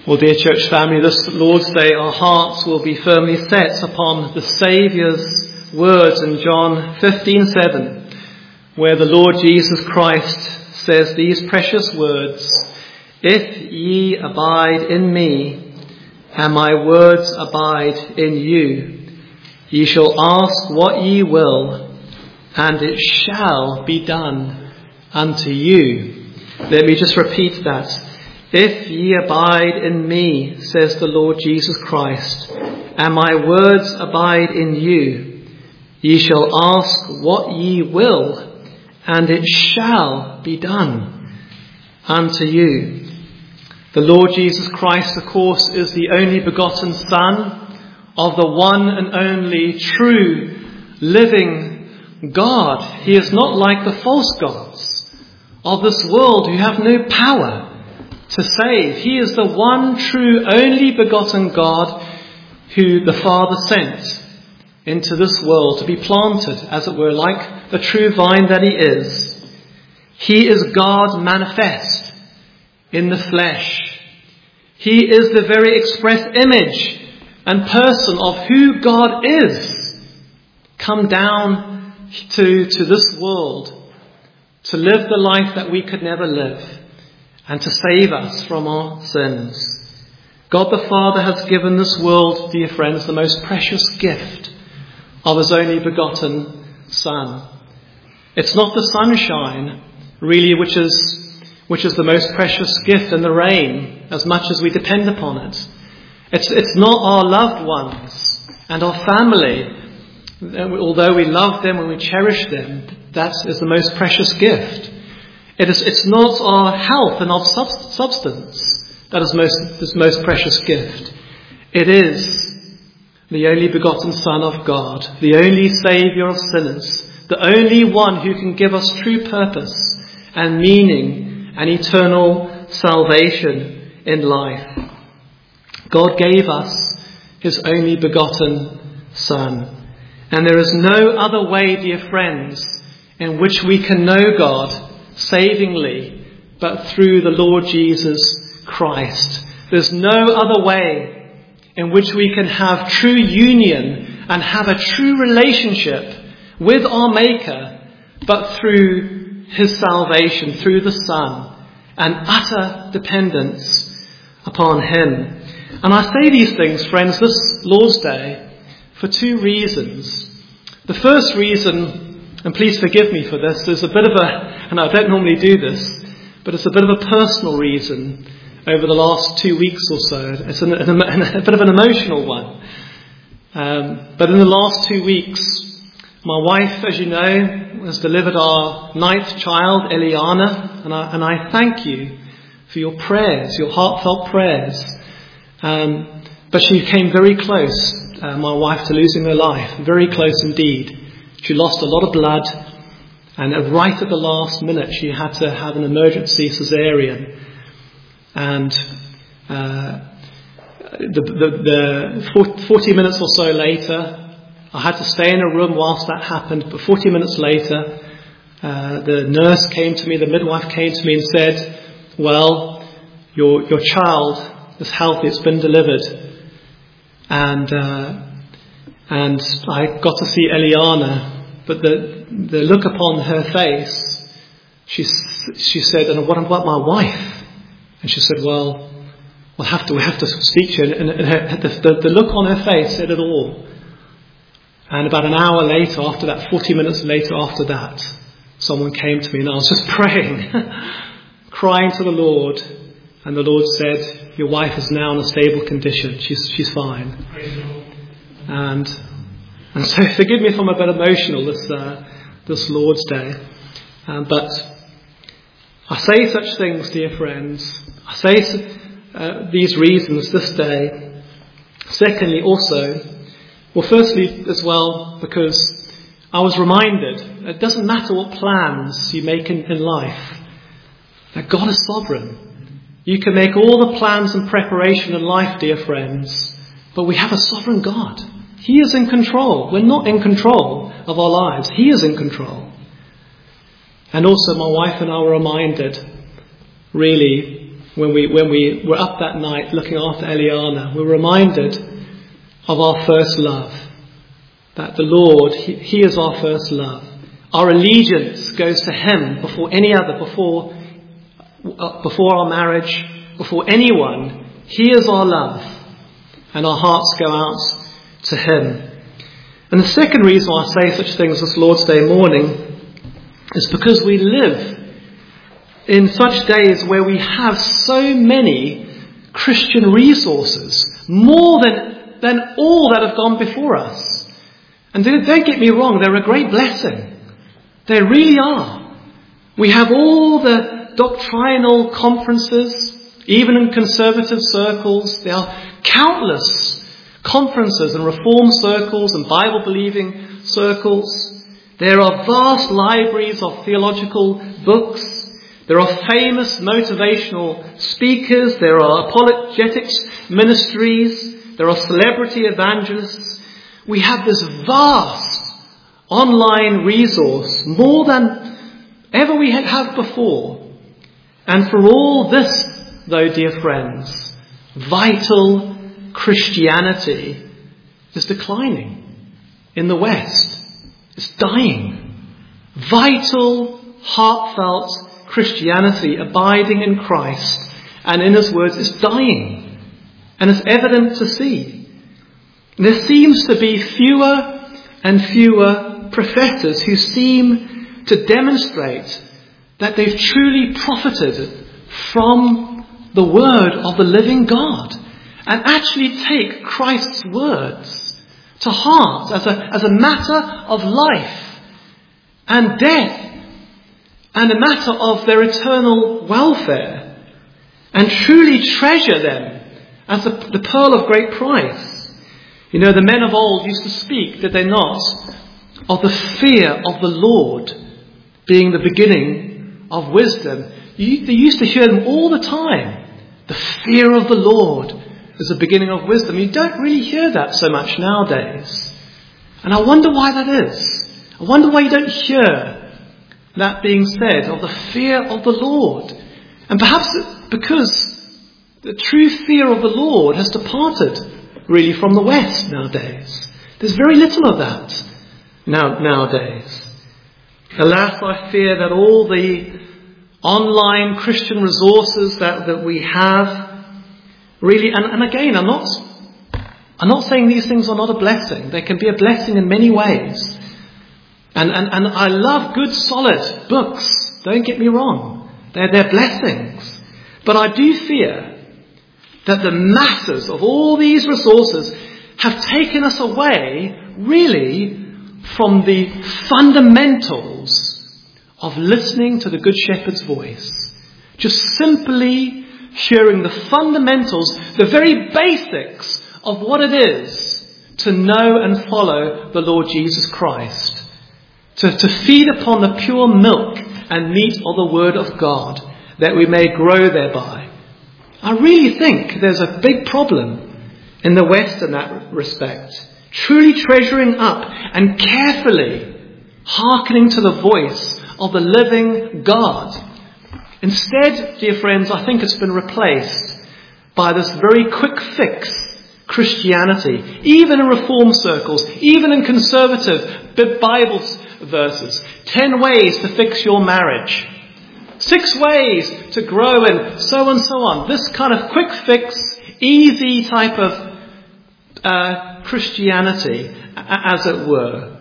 Well, dear church family, this Lord's Day our hearts will be firmly set upon the Saviour's words in John 15:7, where the Lord Jesus Christ says these precious words, "If ye abide in me, and my words abide in you, ye shall ask what ye will, and it shall be done unto you." Let me just repeat that. "If ye abide in me, says the Lord Jesus Christ, and my words abide in you, ye shall ask what ye will, and it shall be done unto you." The Lord Jesus Christ, of course, is the only begotten Son of the one and only true living God. He is not like the false gods of this world who have no power to save. He is the one true, only begotten God who the Father sent into this world to be planted, as it were, like the true vine that he is. He is God manifest in the flesh. He is the very express image and person of who God is, come down to this world to live the life that we could never live, and to save us from our sins. God the Father has given this world, dear friends, the most precious gift of his only begotten Son. It's not the sunshine, really, which is the most precious gift, and the rain, as much as we depend upon it. It's not our loved ones and our family. Although we love them and we cherish them, that is the most precious gift. It's not our health and our substance that is most precious gift. It is the only begotten Son of God, the only Saviour of sinners, the only one who can give us true purpose and meaning and eternal salvation in life. God gave us his only begotten Son. And there is no other way, dear friends, in which we can know God savingly, but through the Lord Jesus Christ. There's no other way in which we can have true union and have a true relationship with our Maker, but through his salvation, through the Son, and utter dependence upon him. And I say these things, friends, this Lord's Day for two reasons. The first reason, and please forgive me for this, there's a bit of and I don't normally do this, but it's a bit of a personal reason over the last 2 weeks or so. It's a bit of an emotional one. But in the last 2 weeks, my wife, as you know, has delivered our 9th child, Eliana, and I thank you for your prayers, your heartfelt prayers. But she came very close, my wife, to losing her life, very close indeed. She lost a lot of blood, and right at the last minute she had to have an emergency cesarean. And the 40 minutes or so later, I had to stay in a room whilst that happened, but 40 minutes later, the nurse came to me, the midwife came to me and said, "Well, your child is healthy, it's been delivered." And I got to see Eliana, but the look upon her face, she said, "And what about my wife?" And she said, "Well, we have to speak to her." And the look on her face said it all. And about an hour later, after that, 40 minutes later after that, someone came to me, and I was just praying, crying to the Lord. And the Lord said, "Your wife is now in a stable condition. She's fine." And so forgive me if I'm a bit emotional this Lord's Day. But I say such things, dear friends. I say these reasons this day. Secondly, also, well, firstly as well, because I was reminded it doesn't matter what plans you make in life, that God is sovereign. You can make all the plans and preparation in life, dear friends, but we have a sovereign God. He is in control. We're not in control of our lives. He is in control. And also my wife and I were reminded, really, when we were up that night looking after Eliana, we're reminded of our first love. That the Lord, He is our first love. Our allegiance goes to Him before any other, before our marriage, before anyone. He is our love, and our hearts go out to Him. And the second reason I say such things this Lord's Day morning is because we live in such days where we have so many Christian resources, more than all that have gone before us. And don't get me wrong, they're a great blessing. They really are. We have all the doctrinal conferences, even in conservative circles. There are countless conferences and reform circles and Bible-believing circles. There are vast libraries of theological books. There are famous motivational speakers. There are apologetics ministries. There are celebrity evangelists. We have this vast online resource, more than ever we have before. And for all this, though, dear friends, vital Christianity is declining in the West. It's dying. Vital, heartfelt Christianity abiding in Christ and in His words is dying. And it's evident to see. There seems to be fewer and fewer professors who seem to demonstrate that they've truly profited from the word of the living God and actually take Christ's words to heart as a matter of life and death and a matter of their eternal welfare and truly treasure them as the pearl of great price. You know, the men of old used to speak, did they not, of the fear of the Lord being the beginning of wisdom. They used to hear them all the time. The fear of the Lord is the beginning of wisdom. You don't really hear that so much nowadays. And I wonder why that is. I wonder why you don't hear that being said of the fear of the Lord. And perhaps because the true fear of the Lord has departed really from the West nowadays. There's very little of that nowadays. Alas, I fear that all the online Christian resources that we have really, and again, I'm not saying these things are not a blessing. They can be a blessing in many ways. And I love good solid books. Don't get me wrong. They're blessings. But I do fear that the masses of all these resources have taken us away, really, from the fundamentals of listening to the Good Shepherd's voice. Just simply hearing the fundamentals, the very basics of what it is to know and follow the Lord Jesus Christ. To feed upon the pure milk and meat of the Word of God, that we may grow thereby. I really think there's a big problem in the West in that respect. Truly treasuring up and carefully hearkening to the voice of the living God. Instead, dear friends, I think it's been replaced by this very quick fix Christianity, even in reform circles, even in conservative Bible verses. 10 ways to fix your marriage. 6 ways to grow, and so on. This kind of quick fix, easy type of Christianity, as it were.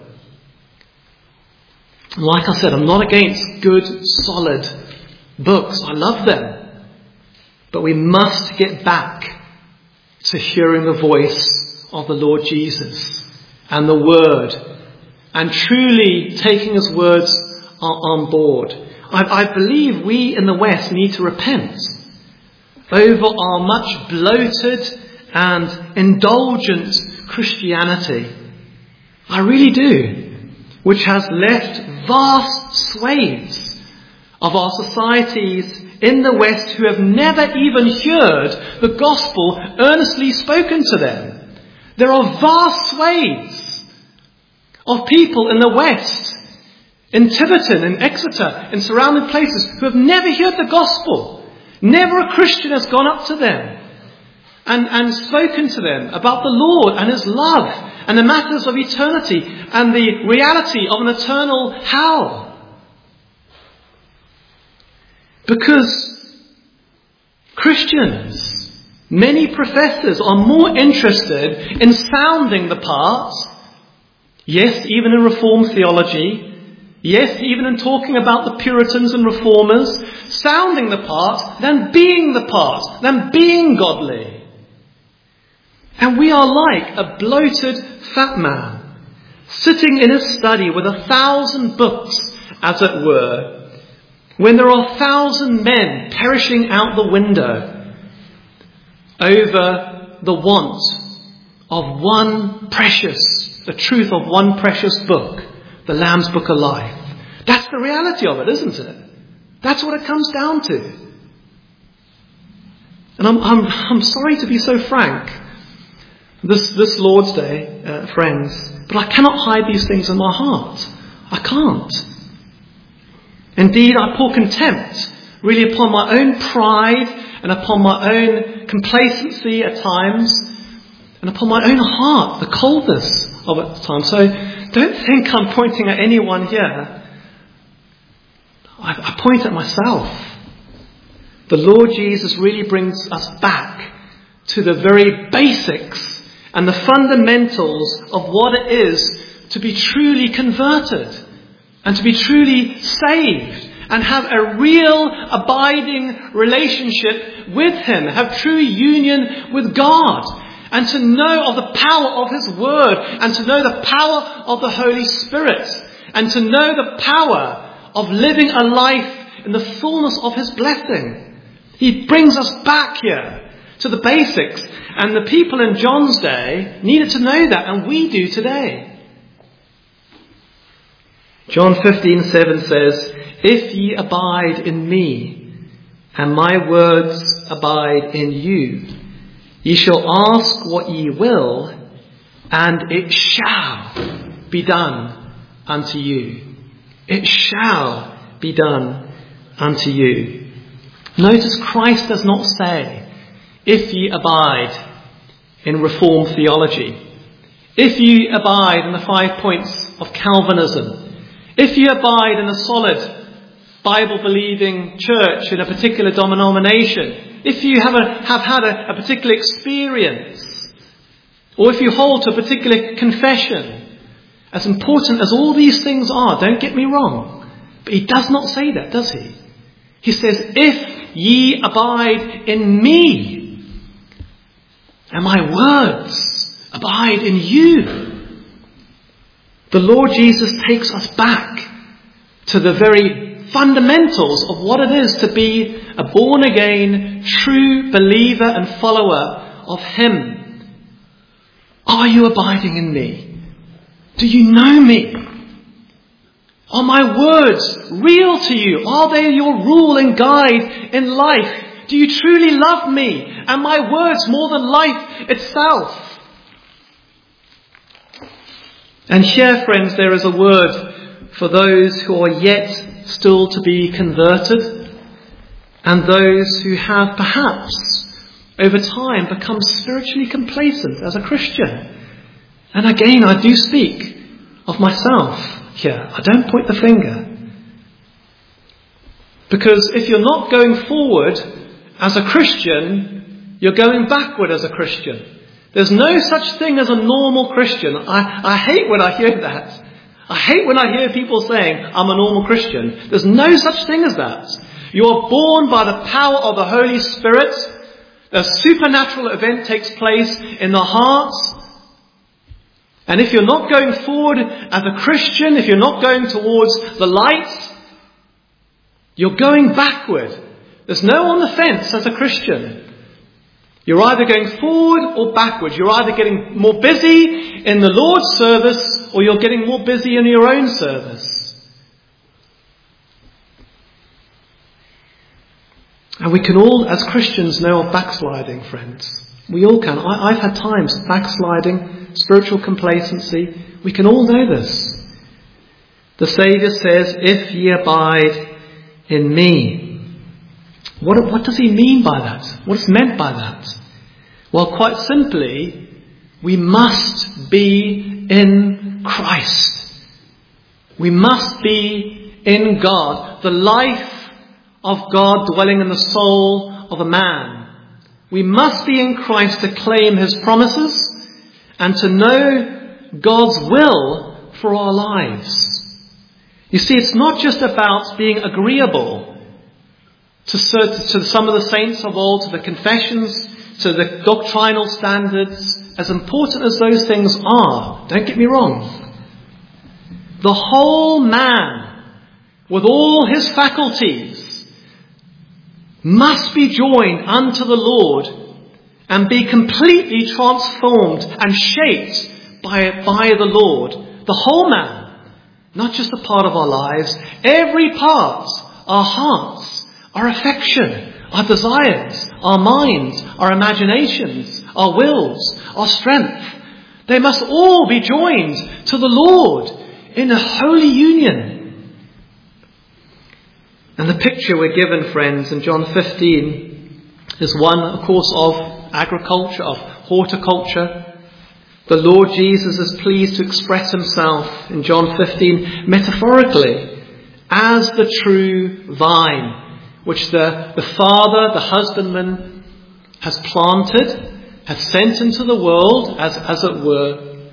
Like I said, I'm not against good, solid books. I love them. But we must get back to hearing the voice of the Lord Jesus and the Word, and truly taking His words on board. I believe we in the West need to repent over our much bloated and indulgent Christianity. I really do. Which has left vast swathes of our societies in the West who have never even heard the gospel earnestly spoken to them. There are vast swathes of people in the West, in Tiverton, in Exeter, in surrounding places, who have never heard the gospel. Never a Christian has gone up to them and spoken to them about the Lord and his love and the matters of eternity and the reality of an eternal hell. Because Christians, many professors, are more interested in sounding the part, yes, even in Reformed theology, yes, even in talking about the Puritans and Reformers, sounding the part, than being the part, than being godly. And we are like a bloated fat man, sitting in his study with 1,000 books, as it were, when there are 1,000 men perishing out the window over the want of the truth of one precious book, the Lamb's Book of Life. That's the reality of it, isn't it? That's what it comes down to. And I'm sorry to be so frank this Lord's Day, friends, but I cannot hide these things in my heart. I can't. Indeed, I pour contempt really upon my own pride and upon my own complacency at times and upon my own heart, the coldness of it at times. So don't think I'm pointing at anyone here. I point at myself. The Lord Jesus really brings us back to the very basics and the fundamentals of what it is to be truly converted and to be truly saved and have a real abiding relationship with him, have true union with God, and to know of the power of his word, and to know the power of the Holy Spirit, and to know the power of living a life in the fullness of his blessing. He brings us back here to the basics, and the people in John's day needed to know that, and we do today. John 15:7 says, "If ye abide in me, and my words abide in you, ye shall ask what ye will, and it shall be done unto you." It shall be done unto you. Notice Christ does not say, "If ye abide," in Reformed theology. "If ye abide in the 5 points of Calvinism. If ye abide in a solid Bible-believing church in a particular denomination. If you have had a particular experience. Or if you hold to a particular confession." As important as all these things are, don't get me wrong, but he does not say that, does he? He says, "If ye abide in me, and my words abide in you." The Lord Jesus takes us back to the very fundamentals of what it is to be a born-again, true believer and follower of him. Are you abiding in me? Do you know me? Are my words real to you? Are they your rule and guide in life? Do you truly love me and my words more than life itself? And here, friends, there is a word for those who are yet still to be converted, and those who have perhaps over time become spiritually complacent as a Christian. And again, I do speak of myself here. I don't point the finger. Because if you're not going forward as a Christian, you're going backward as a Christian. There's no such thing as a normal Christian. I hate when I hear that. I hate when I hear people saying, "I'm a normal Christian." There's no such thing as that. You are born by the power of the Holy Spirit. A supernatural event takes place in the heart. And if you're not going forward as a Christian, if you're not going towards the light, you're going backward. There's no on the fence as a Christian. You're either going forward or backwards. You're either getting more busy in the Lord's service or you're getting more busy in your own service. And we can all, as Christians, know of backsliding, friends. We all can. I've had times of backsliding, spiritual complacency. We can all know this. The Saviour says, "If ye abide in me." What does he mean by that? What is meant by that? Well, quite simply, we must be in Christ. We must be in God. The life of God dwelling in the soul of a man. We must be in Christ to claim his promises and to know God's will for our lives. You see, it's not just about being agreeable to some of the saints of old, to the confessions, to the doctrinal standards, as important as those things are. Don't get me wrong. The whole man, with all his faculties, must be joined unto the Lord and be completely transformed and shaped by the Lord. The whole man, not just a part of our lives, every part, our hearts, our affection, our desires, our minds, our imaginations, our wills, our strength, they must all be joined to the Lord in a holy union. And the picture we're given, friends, in John 15 is one, of course, of agriculture, of horticulture. The Lord Jesus is pleased to express himself in John 15 metaphorically as the true vine, which the Father, the husbandman, has planted, has sent into the world, as it were.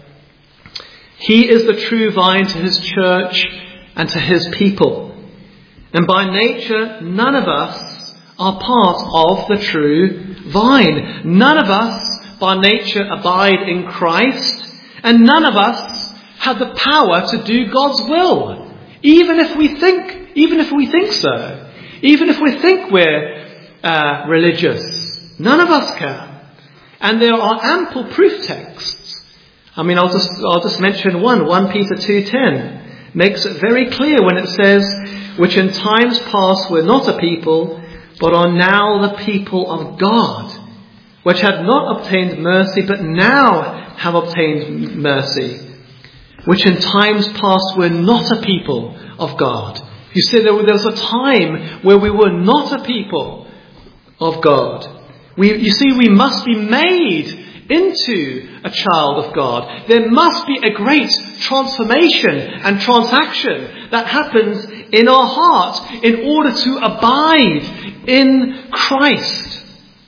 He is the true vine to his church and to his people. And by nature, none of us are part of the true vine. None of us, by nature, abide in Christ. And none of us have the power to do God's will. Even if we think so. Even if we think we're religious, none of us can. And there are ample proof texts. I mean, I'll just mention one. 1 Peter 2:10 makes it very clear when it says, "Which in times past were not a people, but are now the people of God, which had not obtained mercy, but now have obtained mercy. Which in times past were not a people of God." You see, there was a time where we were not a people of God. You see, we must be made into a child of God. There must be a great transformation and transaction that happens in our heart in order to abide in Christ.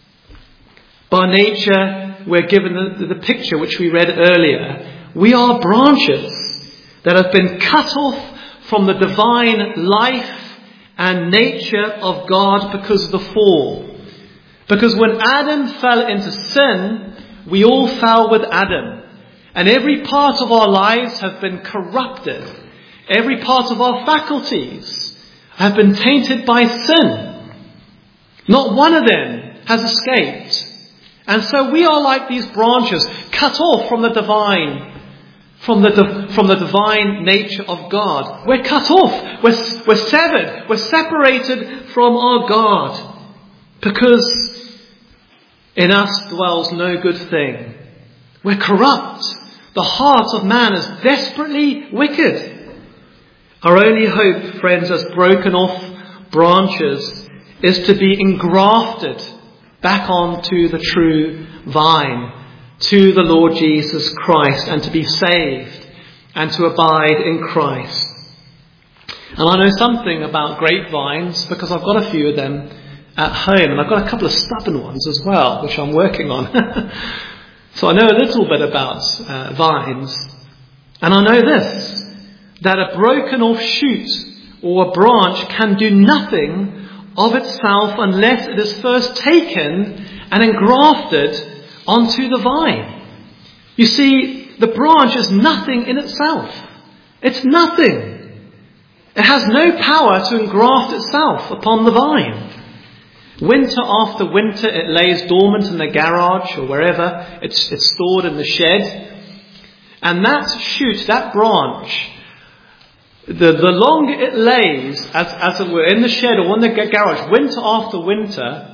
By nature, we're given the picture which we read earlier. We are branches that have been cut off from the divine life and nature of God because of the fall. Because when Adam fell into sin, we all fell with Adam. And every part of our lives have been corrupted. Every part of our faculties have been tainted by sin. Not one of them has escaped. And so we are like these branches cut off from the divine. From the divine nature of God. We're cut off. We're severed. We're separated from our God. Because in us dwells no good thing. We're corrupt. The heart of man is desperately wicked. Our only hope, friends, as broken off branches, is to be engrafted back onto the true vine, to the Lord Jesus Christ, and to be saved and to abide in Christ. And I know something about grapevines because I've got a few of them at home, and I've got a couple of stubborn ones as well, which I'm working on. So I know a little bit about vines. And I know this, that a broken off shoot or a branch can do nothing of itself unless it is first taken and engrafted onto the vine. You see, the branch is nothing in itself. It's nothing. It has no power to engraft itself upon the vine. Winter after winter, it lays dormant in the garage or wherever it's stored in the shed. And that shoot, that branch, the longer it lays, as it were, in the shed or in the garage, winter after winter,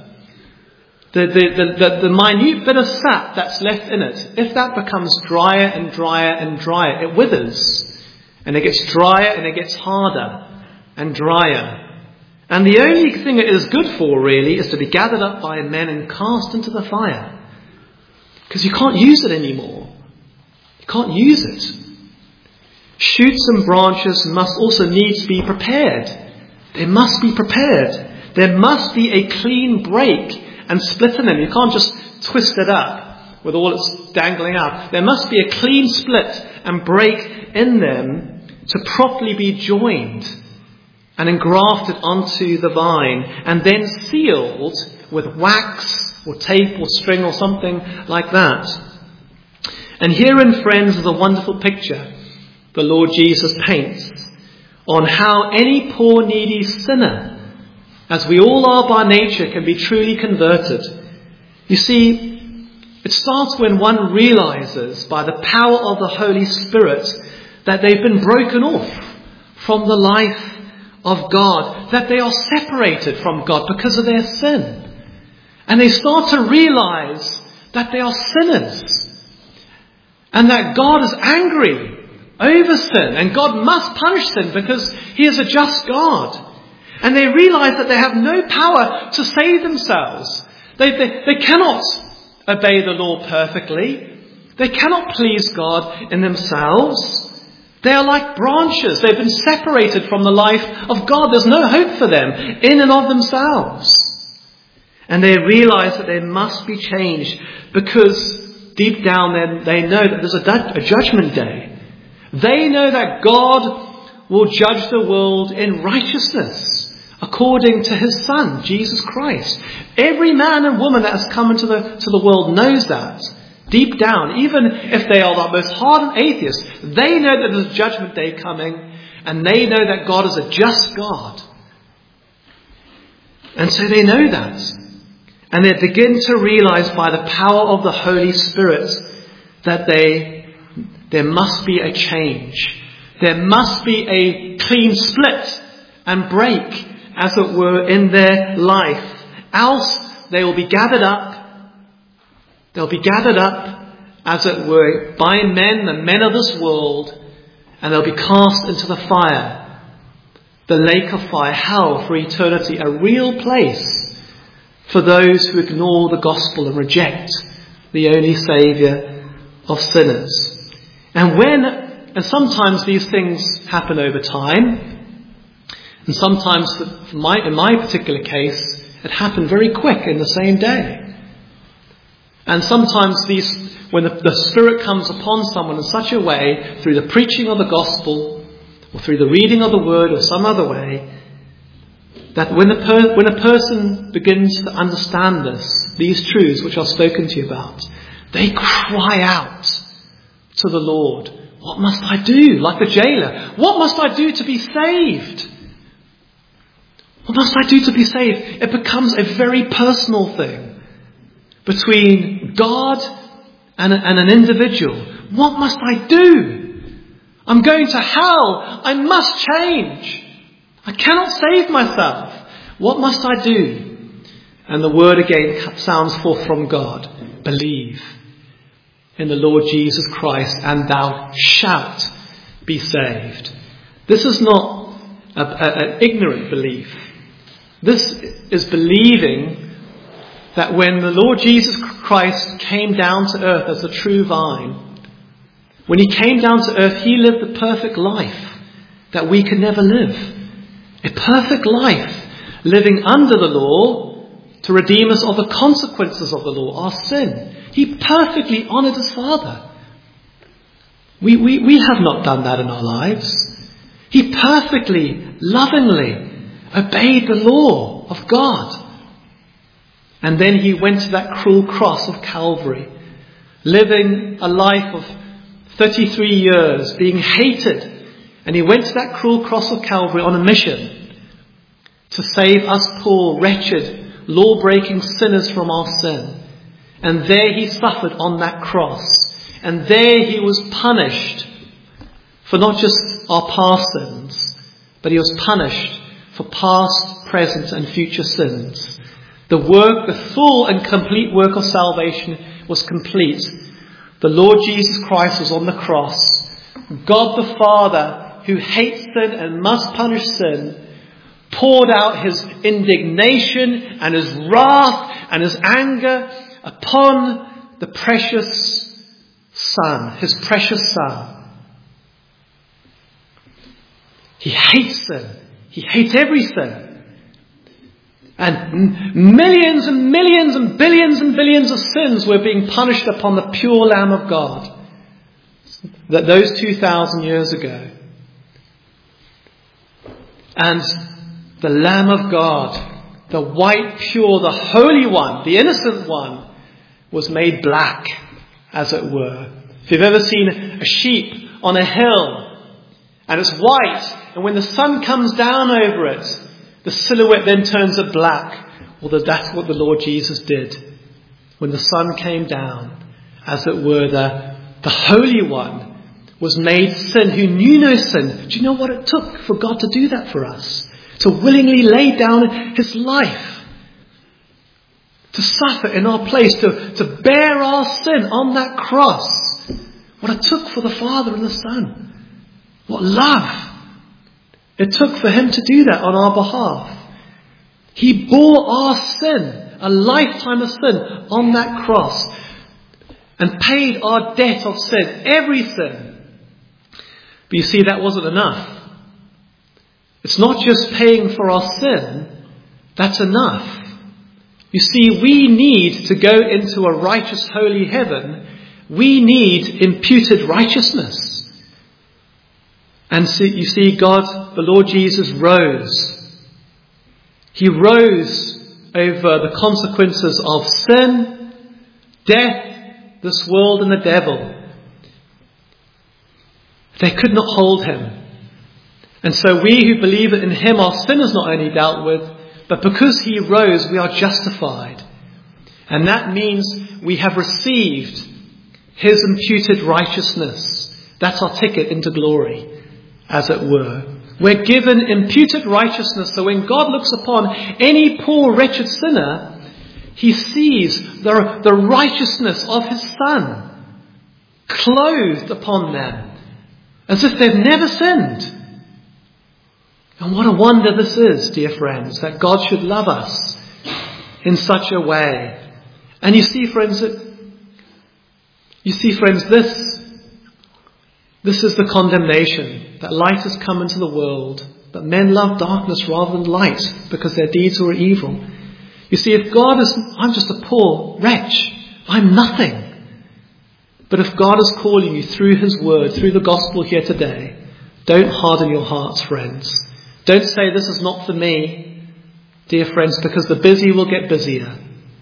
the minute bit of sap that's left in it, if that becomes drier and drier and drier, it withers. And it gets drier and it gets harder and drier. And the only thing it is good for, really, is to be gathered up by men and cast into the fire. Because you can't use it anymore. You can't use it. Shoots and branches must also needs be prepared. They must be prepared. There must be a clean break and split in them. You can't just twist it up with all its dangling out. There must be a clean split and break in them to properly be joined and engrafted onto the vine, and then sealed with wax or tape or string or something like that. And herein, friends, is a wonderful picture the Lord Jesus paints on how any poor needy sinner, as we all are by nature, can be truly converted. You see, it starts when one realizes by the power of the Holy Spirit that they've been broken off from the life of God, that they are separated from God because of their sin. And they start to realize that they are sinners and that God is angry over sin and God must punish sin because He is a just God. And they realize that they have no power to save themselves. They cannot obey the law perfectly. They cannot please God in themselves. They are like branches. They've been separated from the life of God. There's no hope for them in and of themselves. And they realize that they must be changed because deep down they know that there's a judgment day. They know that God will judge the world in righteousness according to His Son, Jesus Christ. Every man and woman that has come into the world knows that. Deep down, even if they are the most hardened atheists, they know that there's a judgment day coming, and they know that God is a just God. And so they know that. And they begin to realize by the power of the Holy Spirit that there must be a change. There must be a clean split and break, as it were, in their life. Else they will be gathered up. They'll be gathered up, as it were, by men, the men of this world, and they'll be cast into the fire, the lake of fire, hell for eternity, a real place for those who ignore the gospel and reject the only Saviour of sinners. And sometimes these things happen over time, and sometimes, in my particular case, it happened very quick in the same day. And sometimes when the Spirit comes upon someone in such a way, through the preaching of the gospel, or through the reading of the word, or some other way, that when a person begins to understand these truths which I've spoken to you about, they cry out to the Lord, "What must I do?" Like the jailer, "What must I do to be saved?" What must I do to be saved? It becomes a very personal thing between God and an individual. What must I do? I'm going to hell. I must change. I cannot save myself. What must I do? And the word again sounds forth from God. Believe in the Lord Jesus Christ and thou shalt be saved. This is not an ignorant belief. This is believing that when the Lord Jesus Christ came down to earth as the true vine, when He came down to earth, He lived the perfect life that we could never live. A perfect life, living under the law to redeem us of the consequences of the law, our sin. He perfectly honoured His Father. We have not done that in our lives. He perfectly, lovingly obeyed the law of God. And then He went to that cruel cross of Calvary, living a life of 33 years, being hated. And He went to that cruel cross of Calvary on a mission to save us poor, wretched, law-breaking sinners from our sin. And there He suffered on that cross. And there He was punished for not just our past sins, but He was punished for past, present and future sins. The full and complete work of salvation was complete. The Lord Jesus Christ was on the cross. God the Father, who hates sin and must punish sin, poured out his indignation and his wrath and his anger upon the precious Son, his precious Son. He hates sin. He hates every sin. And millions and millions and billions of sins were being punished upon the pure Lamb of God. That those 2,000 years ago. And the Lamb of God, the white, pure, the Holy One, the innocent one, was made black, as it were. If you've ever seen a sheep on a hill, and it's white, and when the sun comes down over it, the silhouette then turns it black. Well, that's what the Lord Jesus did. When the sun came down, as it were, the Holy One was made sin, who knew no sin. Do you know what it took for God to do that for us? To willingly lay down his life. To suffer in our place. To bear our sin on that cross. What it took for the Father and the Son. What love it took for him to do that on our behalf. He bore our sin, a lifetime of sin, on that cross. And paid our debt of sin, every sin. But you see, that wasn't enough. It's not just paying for our sin. That's enough. You see, we need to go into a righteous, holy heaven. We need imputed righteousness. And so you see, God, the Lord Jesus, rose. He rose over the consequences of sin, death, this world and the devil. They could not hold him. And so we who believe in him, our sin is not only dealt with, but because he rose, we are justified. And that means we have received his imputed righteousness. That's our ticket into glory, as it were. We're given imputed righteousness, so when God looks upon any poor, wretched sinner, he sees the righteousness of his Son clothed upon them, as if they've never sinned. And what a wonder this is, dear friends, that God should love us in such a way. And you see, friends, this is the condemnation, that light has come into the world, but men love darkness rather than light because their deeds were evil. You see, if God is, I'm just a poor wretch, I'm nothing. But if God is calling you through his word, through the gospel here today, don't harden your hearts, friends. Don't say this is not for me, dear friends, because the busy will get busier.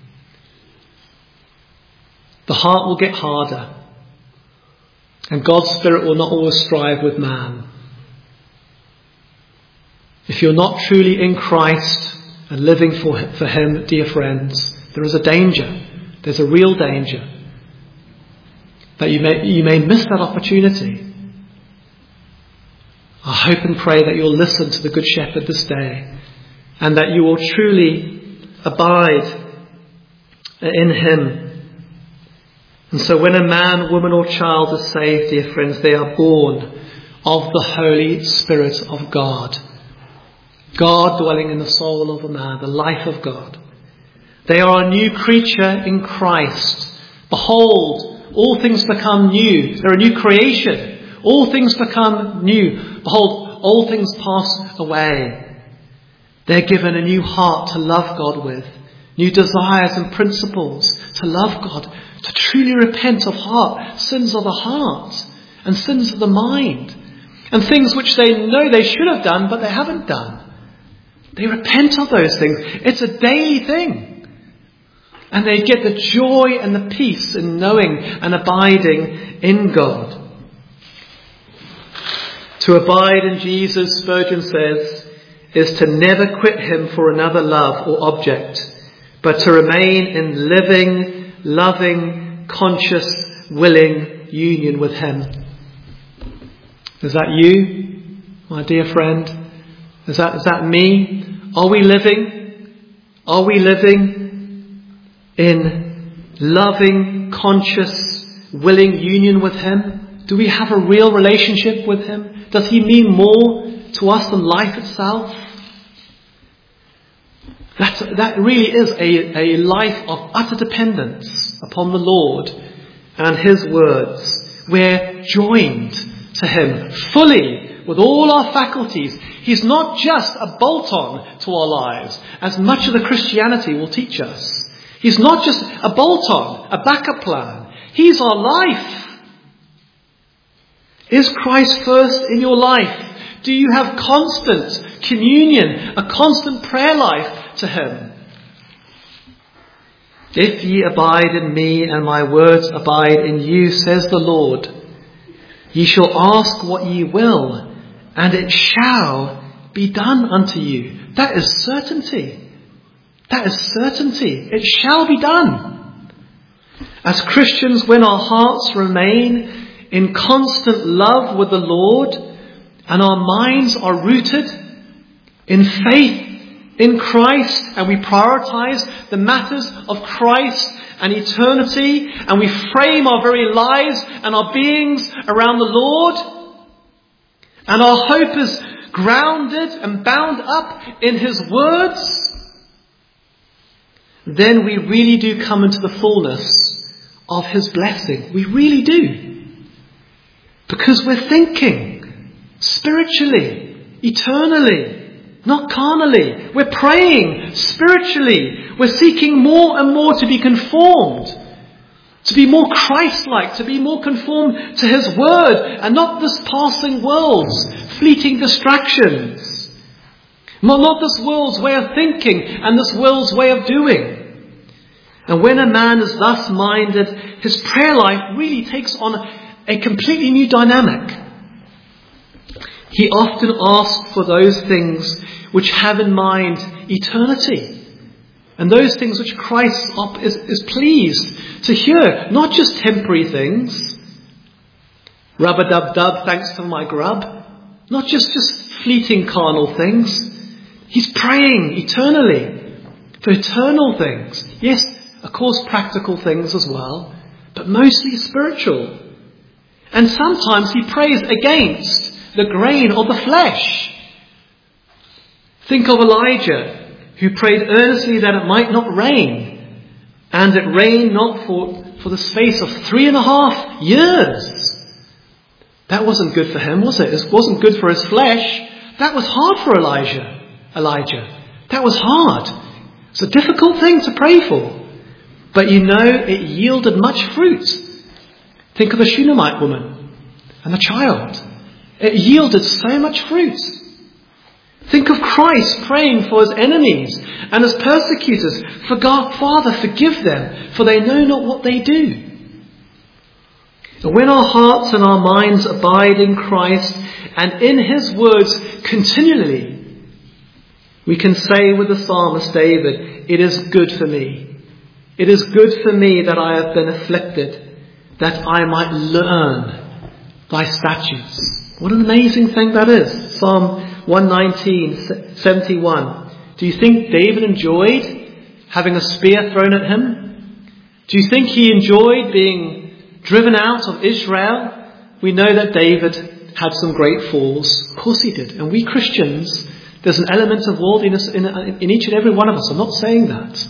The heart will get harder. And God's Spirit will not always strive with man. If you're not truly in Christ and living for him, dear friends, there is a danger. There's a real danger that you may miss that opportunity. I hope and pray that you'll listen to the Good Shepherd this day, and that you will truly abide in him. And so when a man, woman or child is saved, dear friends, they are born of the Holy Spirit of God. God dwelling in the soul of a man, the life of God. They are a new creature in Christ. Behold, all things become new. They're a new creation. All things become new. Behold, all things pass away. They're given a new heart to love God with. New desires and principles to love God. To truly repent of heart. Sins of the heart. And sins of the mind. And things which they know they should have done, but they haven't done. They repent of those things. It's a daily thing. And they get the joy and the peace in knowing and abiding in God. To abide in Jesus, Spurgeon says, is to never quit him for another love or object, but to remain in living, loving, conscious, willing union with him. Is that you, my dear friend? Is that me? Are we living in loving, conscious, willing union with him? Do we have a real relationship with him? Does he mean more to us than life itself? That really is a life of utter dependence upon the Lord and His words. We're joined to Him fully with all our faculties. He's not just a bolt-on to our lives, as much of the Christianity will teach us. He's not just a bolt-on, a backup plan. He's our life. Is Christ first in your life? Do you have constant communion, a constant prayer life to Him? If ye abide in me and my words abide in you, says the Lord, ye shall ask what ye will, and it shall be done unto you. That is certainty. That is certainty. It shall be done. As Christians, when our hearts remain in constant love with the Lord and our minds are rooted in faith in Christ, and we prioritize the matters of Christ and eternity, and we frame our very lives and our beings around the Lord, and our hope is grounded and bound up in His words, then we really do come into the fullness of His blessing. We really do. Because we're thinking spiritually, eternally, not carnally. We're praying spiritually. We're seeking more and more to be conformed, to be more Christ-like, to be more conformed to His word, and not this passing world's fleeting distractions. Not this world's way of thinking and this world's way of doing. And when a man is thus minded, his prayer life really takes on a completely new dynamic. He often asks for those things which have in mind eternity, and those things which Christ is pleased to hear, not just temporary things. Rub-a-dub-dub, thanks for my grub. Not just fleeting carnal things. He's praying eternally for eternal things. Yes, of course, practical things as well, but mostly spiritual. And sometimes he prays against the grain of the flesh. Think of Elijah, who prayed earnestly that it might not rain, and it rained not for the space of 3.5 years. That wasn't good for him, was it? It wasn't good for his flesh. That was hard for Elijah. That was hard. It's a difficult thing to pray for. But it yielded much fruit. Think of the Shunammite woman and the child. It yielded so much fruit. Think of Christ praying for His enemies and His persecutors. For God, Father, forgive them, for they know not what they do. And when our hearts and our minds abide in Christ and in His words continually, we can say with the psalmist David, it is good for me. It is good for me that I have been afflicted, that I might learn thy statutes. What an amazing thing that is. Psalm 119, 71. Do you think David enjoyed having a spear thrown at him? Do you think he enjoyed being driven out of Israel? We know that David had some great falls. Of course he did. And we Christians, there's an element of worldliness in each and every one of us. I'm not saying that.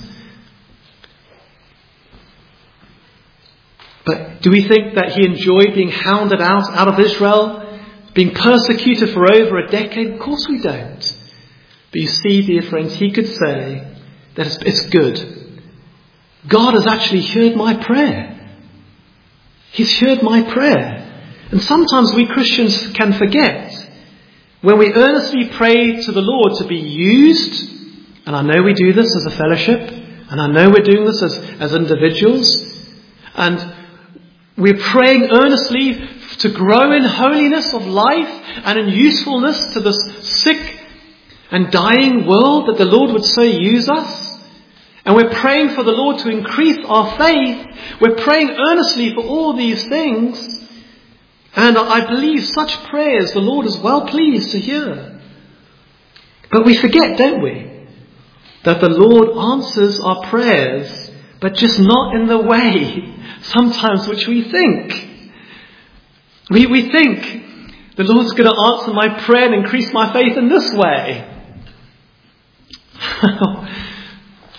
But do we think that he enjoyed being hounded out of Israel, being persecuted for over a decade? Of course we don't. But you see, dear friends, he could say that it's good. God has actually heard my prayer. He's heard my prayer. And sometimes we Christians can forget when we earnestly pray to the Lord to be used, and I know we do this as a fellowship, and I know we're doing this as individuals, and we're praying earnestly to grow in holiness of life and in usefulness to this sick and dying world, that the Lord would so use us. And we're praying for the Lord to increase our faith. We're praying earnestly for all these things. And I believe such prayers the Lord is well pleased to hear. But we forget, don't we, that the Lord answers our prayers, but just not in the way sometimes which we think. We think the Lord's going to answer my prayer and increase my faith in this way.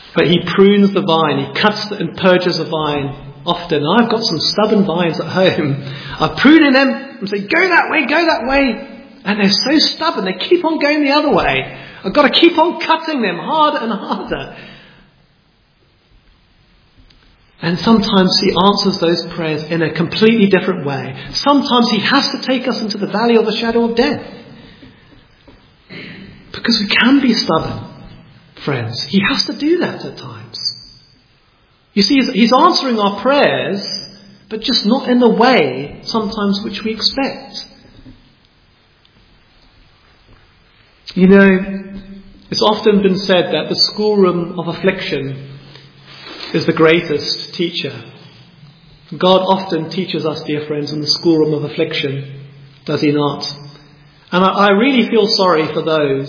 But he prunes the vine, he cuts and purges the vine often. I've got some stubborn vines at home. I'm pruning them and say, go that way. And they're so stubborn, they keep on going the other way. I've got to keep on cutting them harder and harder. And sometimes he answers those prayers in a completely different way. Sometimes he has to take us into the valley of the shadow of death. Because we can be stubborn, friends. He has to do that at times. You see, he's answering our prayers, but just not in the way sometimes which we expect. You know, it's often been said that the schoolroom of affliction is the greatest teacher. God often teaches us, dear friends, in the schoolroom of affliction, does he not? And I really feel sorry for those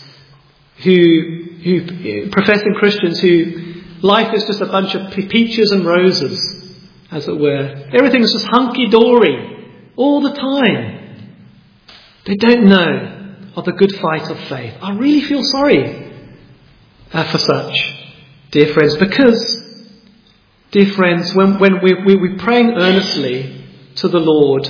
who professing Christians who life is just a bunch of peaches and roses, as it were. Everything's just hunky-dory all the time. They don't know of the good fight of faith. I really feel sorry for such, dear friends, because, dear friends, when we're praying earnestly to the Lord,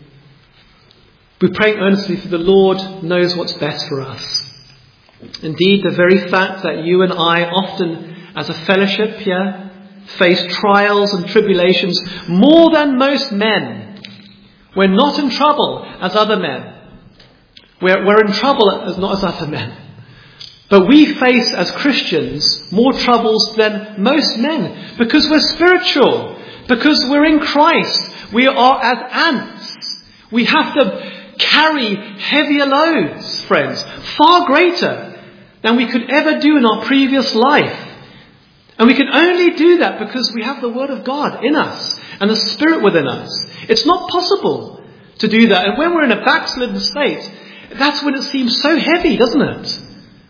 we're praying earnestly for the Lord knows what's best for us. Indeed, the very fact that you and I often, as a fellowship here, face trials and tribulations more than most men. We're not in trouble as other men. We're in trouble as not as other men. But we face, as Christians, more troubles than most men because we're spiritual, because we're in Christ. We are as ants. We have to carry heavier loads, friends, far greater than we could ever do in our previous life. And we can only do that because we have the Word of God in us and the Spirit within us. It's not possible to do that. And when we're in a backslidden state, that's when it seems so heavy, doesn't it?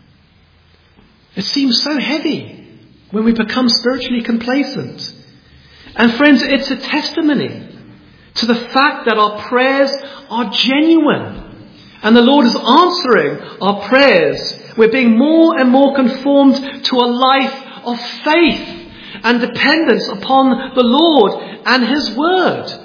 It seems so heavy when we become spiritually complacent. And friends, it's a testimony to the fact that our prayers are genuine. And the Lord is answering our prayers. We're being more and more conformed to a life of faith and dependence upon the Lord and His Word.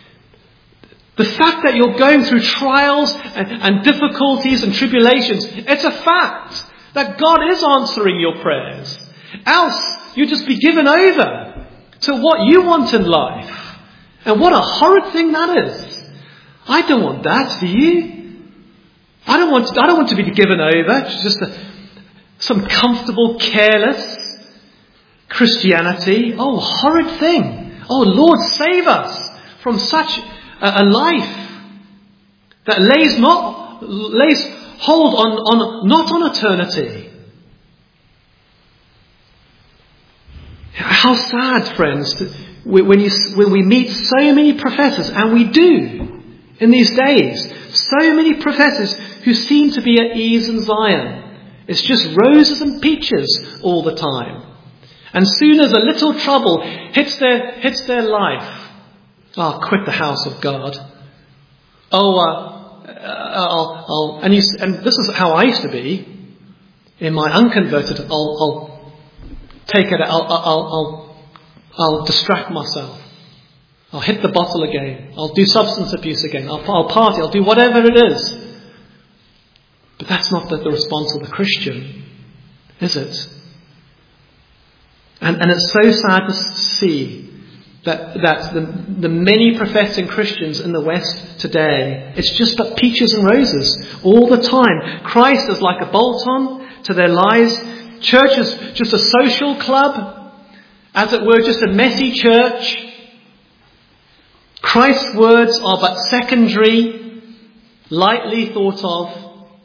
The fact that you're going through trials and difficulties and tribulations, it's a fact that God is answering your prayers. Else, you'd just be given over to what you want in life. And what a horrid thing that is. I don't want that, do you? I don't want to be given over to just some comfortable, careless Christianity. Oh, horrid thing. Oh, Lord, save us from such a life that lays hold not on eternity. How sad, friends, when we meet so many professors, and we do in these days, so many professors who seem to be at ease in Zion. It's just roses and peaches all the time. And soon as a little trouble hits their life, quit the house of God. And this is how I used to be in my unconverted. I'll take it. I'll distract myself. I'll hit the bottle again. I'll do substance abuse again. I'll party. I'll do whatever it is. But that's not the response of the Christian, is it? And it's so sad to see that the many professing Christians in the West today, it's just but peaches and roses all the time. Christ is like a bolt-on to their lives. Church is just a social club, as it were, just a messy church. Christ's words are but secondary, lightly thought of.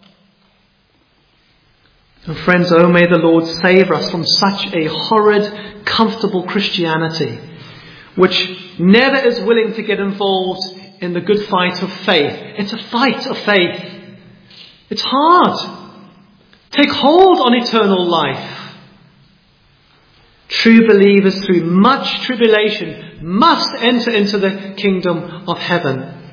And friends, oh, may the Lord save us from such a horrid, comfortable Christianity, which never is willing to get involved in the good fight of faith. It's a fight of faith. It's hard. Take hold on eternal life. True believers, through much tribulation, must enter into the kingdom of heaven.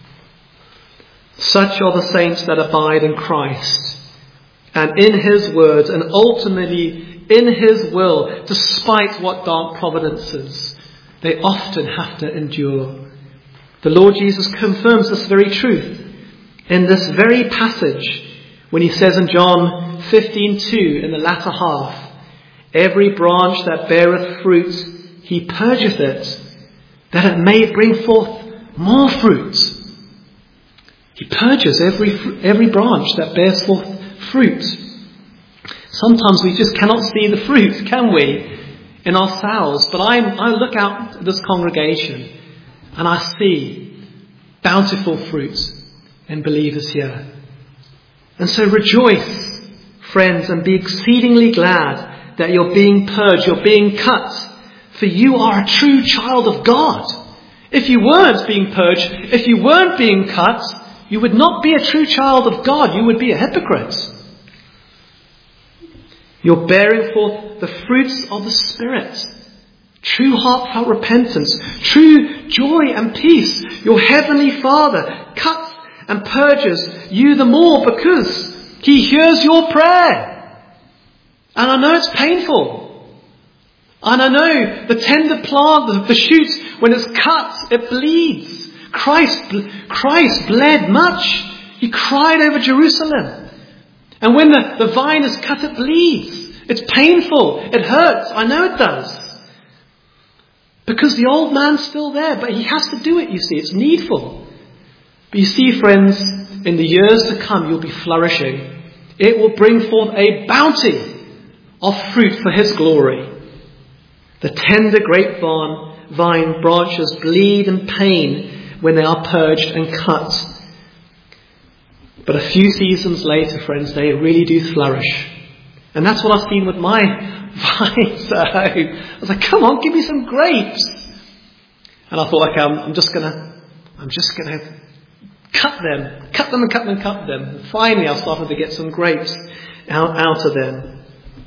Such are the saints that abide in Christ and in His words, and ultimately in His will, despite what dark providences they often have to endure. The Lord Jesus confirms this very truth in this very passage when He says in John 15:2 in the latter half, "Every branch that beareth fruit, He purgeth it, that it may bring forth more fruit." He purges every branch that bears forth fruit. Sometimes we just cannot see the fruit, can we, in ourselves? But I look out at this congregation and I see bountiful fruit in believers here. And so rejoice, friends, and be exceedingly glad that you're being purged, you're being cut, for you are a true child of God. If you weren't being purged, if you weren't being cut, you would not be a true child of God. You would be a hypocrite. You're bearing forth the fruits of the Spirit. True heartfelt repentance, true joy and peace. Your heavenly Father cuts and purges you the more because He hears your prayer. And I know it's painful. And I know the tender plant, the shoot, when it's cut, it bleeds. Christ bled much. He cried over Jerusalem. And when the vine is cut, it bleeds. It's painful. It hurts. I know it does. Because the old man's still there. But he has to do it, you see. It's needful. But you see, friends, in the years to come, you'll be flourishing. It will bring forth a bounty of fruit for His glory. The tender grapevine branches bleed in pain when they are purged and cut. But a few seasons later, friends, they really do flourish. And that's what I've seen with my vines at home. I was like, come on, give me some grapes. And I thought, okay, I'm just gonna cut them. And finally, I started to get some grapes out of them.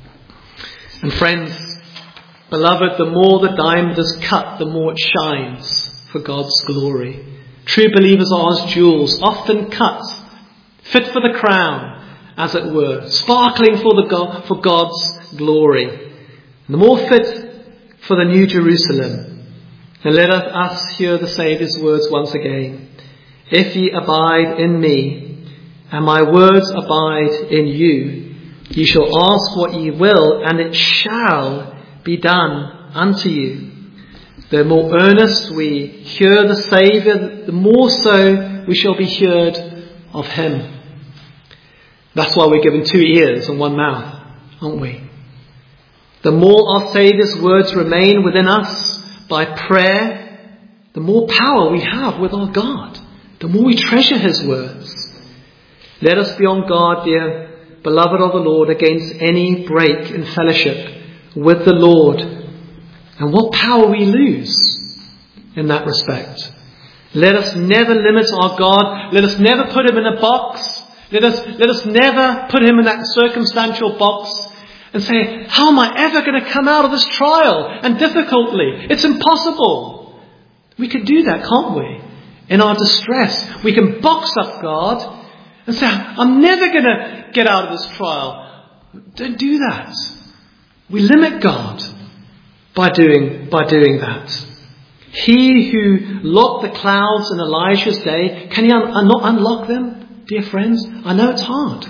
And friends, beloved, the more the diamond is cut, the more it shines for God's glory. True believers are as jewels, often cut, fit for the crown, as it were, sparkling for God's glory. And the more fit for the New Jerusalem. And let us hear the Saviour's words once again. If ye abide in me, and my words abide in you, ye shall ask what ye will, and it shall be done unto you. The more earnest we hear the Saviour, the more so we shall be heard of Him. That's why we're given 2 ears and 1 mouth, aren't we? The more our Saviour's words remain within us by prayer, the more power we have with our God. The more we treasure His words. Let us be on guard, dear beloved of the Lord, against any break in fellowship with the Lord. And what power we lose in that respect. Let us never limit our God. Let us never put Him in a box. Let us never put Him in that circumstantial box and say, how am I ever going to come out of this trial and difficulty? It's impossible. We could do that, can't we? In our distress, we can box up God and say, I'm never going to get out of this trial. Don't do that. We limit God by doing that. He who locked the clouds in Elijah's day, can He not unlock them? Dear friends, I know it's hard.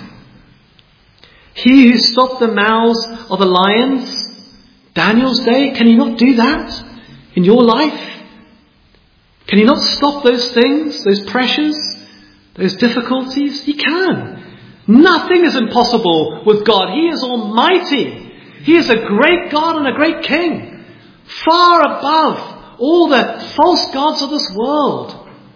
He who stopped the mouths of the lions, Daniel's day, can He not do that in your life? Can He not stop those things, those pressures, those difficulties? He can. Nothing is impossible with God. He is almighty. He is a great God and a great King, far above all the false gods of this world.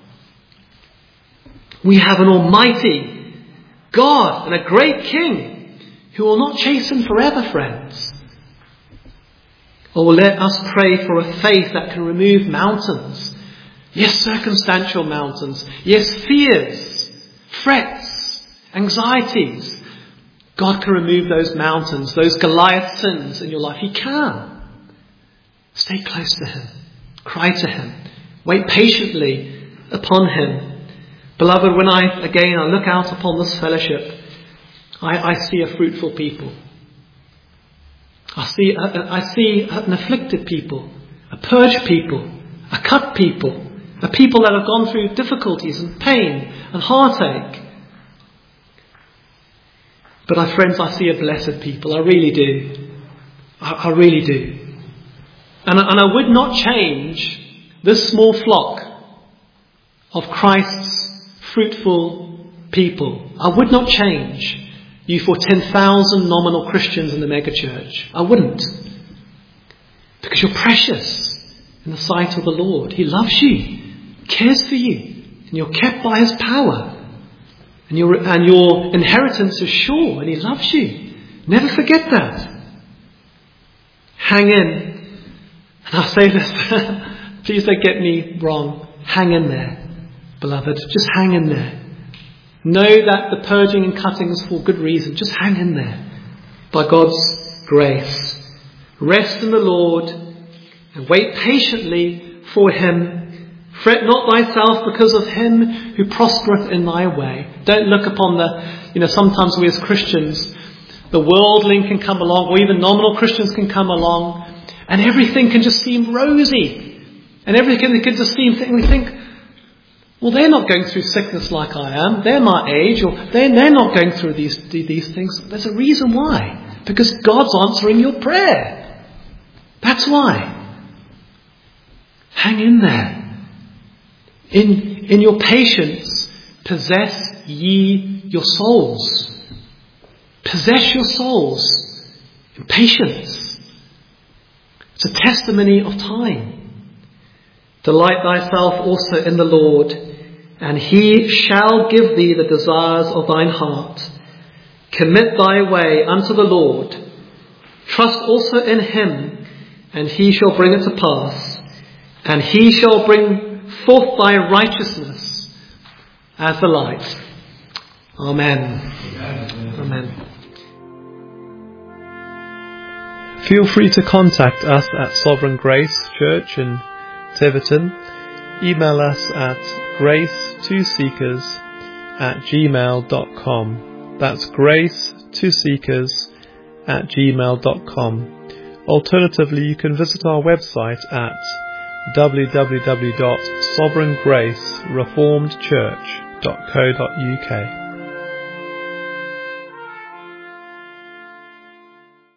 We have an almighty God and a great King who will not chasten forever, friends. Oh, let us pray for a faith that can remove mountains. Yes, circumstantial mountains. Yes, fears, frets, anxieties. God can remove those mountains, those Goliath sins in your life. He can. Stay close to Him. Cry to Him. Wait patiently upon Him. Beloved, when I look out upon this fellowship, I see a fruitful people. I see an afflicted people, a purged people, a cut people, a people that have gone through difficulties and pain and heartache. But friends, I see a blessed people. I really do. I really do. And I would not change this small flock of Christ's fruitful people. I would not change you for 10,000 nominal Christians in the megachurch. I wouldn't. Because you're precious in the sight of the Lord. He loves you, cares for you, and you're kept by His power. And your inheritance is sure, and He loves you. Never forget that. Hang in. And I'll say this, please don't get me wrong. Hang in there, beloved. Just hang in there. Know that the purging and cutting is for good reason. Just hang in there by God's grace. Rest in the Lord and wait patiently for Him. Fret not thyself because of him who prospereth in thy way. Don't look upon sometimes we as Christians, the worldling can come along, or even nominal Christians can come along, and everything can just seem rosy. And everything can just seem, we think, well, they're not going through sickness like I am. They're my age, or they're not going through these things. There's a reason why. Because God's answering your prayer. That's why. Hang in there. In your patience, possess ye your souls. Possess your souls in patience. It's a testimony of time. Delight thyself also in the Lord, and He shall give thee the desires of thine heart. Commit thy way unto the Lord. Trust also in Him, and He shall bring it to pass. And He shall bring forth thy righteousness as the light. Amen. Amen. Feel free to contact us at Sovereign Grace Church in Tiverton. Email us at grace2seekers@gmail.com. That's grace2seekers@gmail.com. Alternatively, you can visit our website at www.sovereigngracereformedchurch.co.uk.